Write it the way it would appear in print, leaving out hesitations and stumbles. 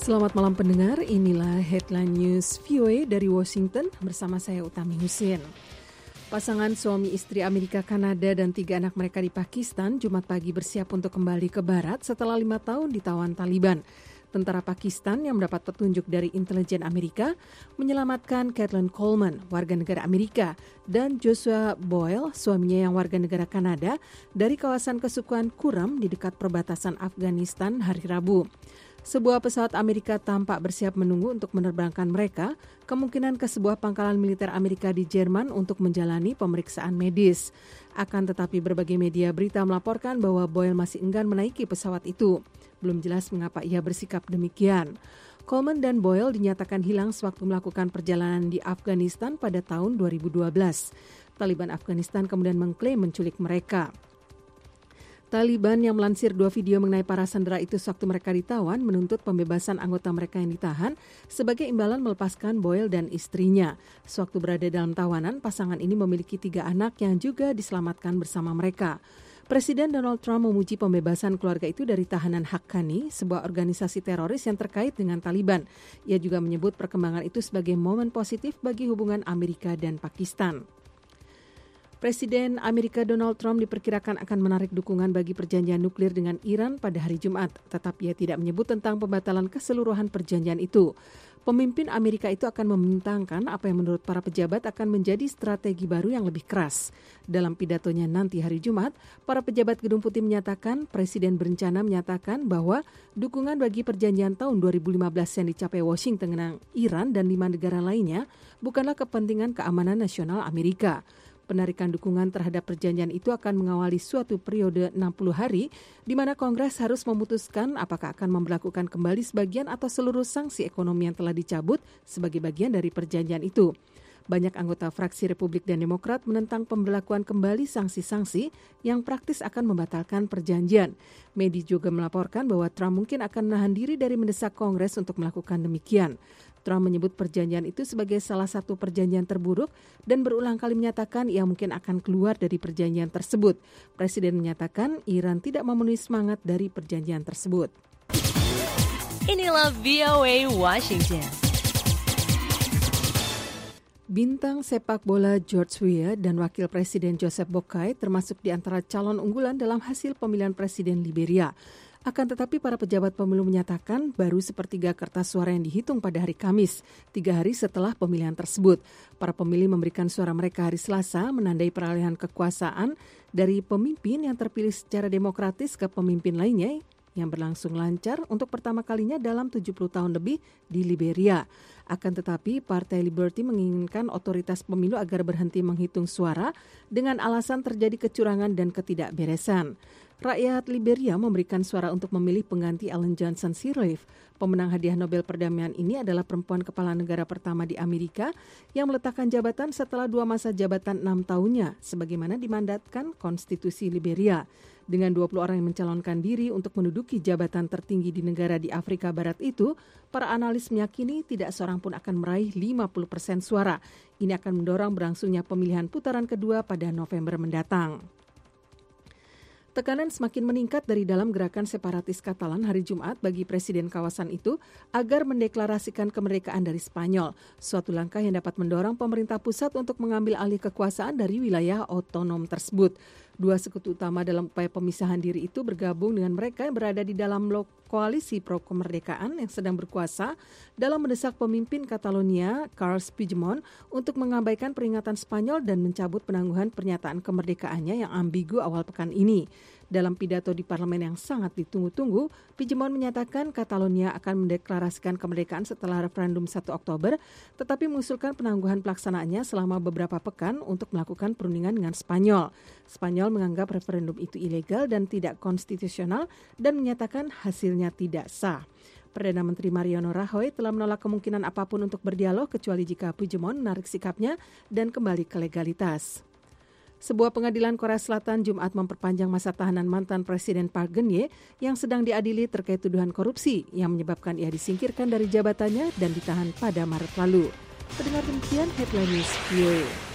Selamat malam pendengar, inilah Headline News VOA dari Washington bersama saya Utami Husin. Pasangan suami istri Amerika, Kanada dan 3 anak mereka di Pakistan Jumat pagi bersiap untuk kembali ke barat setelah 5 tahun ditawan Taliban. Tentara Pakistan yang mendapat petunjuk dari intelijen Amerika menyelamatkan Kathleen Coleman, warga negara Amerika, dan Joshua Boyle, suaminya yang warga negara Kanada, dari kawasan kesukuan Kuram di dekat perbatasan Afghanistan hari Rabu. Sebuah pesawat Amerika tampak bersiap menunggu untuk menerbangkan mereka, kemungkinan ke sebuah pangkalan militer Amerika di Jerman untuk menjalani pemeriksaan medis. Akan tetapi berbagai media berita melaporkan bahwa Boyle masih enggan menaiki pesawat itu. Belum jelas mengapa ia bersikap demikian. Coleman dan Boyle dinyatakan hilang sewaktu melakukan perjalanan di Afghanistan pada tahun 2012. Taliban Afghanistan kemudian mengklaim menculik mereka. Taliban yang melansir 2 video mengenai para sandera itu sewaktu mereka ditawan menuntut pembebasan anggota mereka yang ditahan sebagai imbalan melepaskan Boyle dan istrinya. Sewaktu berada dalam tawanan, pasangan ini memiliki 3 anak yang juga diselamatkan bersama mereka. Presiden Donald Trump memuji pembebasan keluarga itu dari tahanan Haqqani, sebuah organisasi teroris yang terkait dengan Taliban. Ia juga menyebut perkembangan itu sebagai momen positif bagi hubungan Amerika dan Pakistan. Presiden Amerika Donald Trump diperkirakan akan menarik dukungan bagi perjanjian nuklir dengan Iran pada hari Jumat, tetapi ia tidak menyebut tentang pembatalan keseluruhan perjanjian itu. Pemimpin Amerika itu akan membentangkan apa yang menurut para pejabat akan menjadi strategi baru yang lebih keras. Dalam pidatonya nanti hari Jumat, para pejabat Gedung Putih menyatakan Presiden berencana menyatakan bahwa dukungan bagi perjanjian tahun 2015 yang dicapai Washington dengan Iran dan 5 negara lainnya bukanlah kepentingan keamanan nasional Amerika. Penarikan dukungan terhadap perjanjian itu akan mengawali suatu periode 60 hari di mana Kongres harus memutuskan apakah akan memberlakukan kembali sebagian atau seluruh sanksi ekonomi yang telah dicabut sebagai bagian dari perjanjian itu. Banyak anggota fraksi Republik dan Demokrat menentang pemberlakuan kembali sanksi-sanksi yang praktis akan membatalkan perjanjian. Media juga melaporkan bahwa Trump mungkin akan menahan diri dari mendesak Kongres untuk melakukan demikian. Trump menyebut perjanjian itu sebagai salah satu perjanjian terburuk dan berulang kali menyatakan ia mungkin akan keluar dari perjanjian tersebut. Presiden menyatakan Iran tidak memenuhi semangat dari perjanjian tersebut. Inilah VOA Washington. Bintang sepak bola George Weah dan Wakil Presiden Joseph Boakai termasuk di antara calon unggulan dalam hasil pemilihan presiden Liberia. Akan tetapi para pejabat pemilu menyatakan baru sepertiga kertas suara yang dihitung pada hari Kamis, 3 hari setelah pemilihan tersebut. Para pemilih memberikan suara mereka hari Selasa menandai peralihan kekuasaan dari pemimpin yang terpilih secara demokratis ke pemimpin lainnya yang berlangsung lancar untuk pertama kalinya dalam 70 tahun lebih di Liberia. Akan tetapi Partai Liberty menginginkan otoritas pemilu agar berhenti menghitung suara dengan alasan terjadi kecurangan dan ketidakberesan. Rakyat Liberia memberikan suara untuk memilih pengganti Ellen Johnson Sirleaf. Pemenang hadiah Nobel Perdamaian ini adalah perempuan kepala negara pertama di Amerika yang meletakkan jabatan setelah 2 masa jabatan 6 tahunnya, sebagaimana dimandatkan konstitusi Liberia. Dengan 20 orang yang mencalonkan diri untuk menduduki jabatan tertinggi di negara di Afrika Barat itu, para analis meyakini tidak seorang pun akan meraih 50% suara. Ini akan mendorong berlangsungnya pemilihan putaran kedua pada November mendatang. Tekanan semakin meningkat dari dalam gerakan separatis Katalan hari Jumat bagi presiden kawasan itu agar mendeklarasikan kemerdekaan dari Spanyol, suatu langkah yang dapat mendorong pemerintah pusat untuk mengambil alih kekuasaan dari wilayah otonom tersebut. 2 sekutu utama dalam upaya pemisahan diri itu bergabung dengan mereka yang berada di dalam koalisi pro-kemerdekaan yang sedang berkuasa dalam mendesak pemimpin Catalonia, Carles Puigdemont, untuk mengabaikan peringatan Spanyol dan mencabut penangguhan pernyataan kemerdekaannya yang ambigu awal pekan ini. Dalam pidato di parlemen yang sangat ditunggu-tunggu, Puigdemont menyatakan Catalonia akan mendeklarasikan kemerdekaan setelah referendum 1 Oktober, tetapi mengusulkan penangguhan pelaksanaannya selama beberapa pekan untuk melakukan perundingan dengan Spanyol. Spanyol menganggap referendum itu ilegal dan tidak konstitusional dan menyatakan hasilnya tidak sah. Perdana Menteri Mariano Rajoy telah menolak kemungkinan apapun untuk berdialog kecuali jika Puigdemont menarik sikapnya dan kembali ke legalitas. Sebuah pengadilan Korea Selatan Jumat memperpanjang masa tahanan mantan Presiden Park Geun-hye yang sedang diadili terkait tuduhan korupsi yang menyebabkan ia disingkirkan dari jabatannya dan ditahan pada Maret lalu. Pendengar demikian Headline News VOA.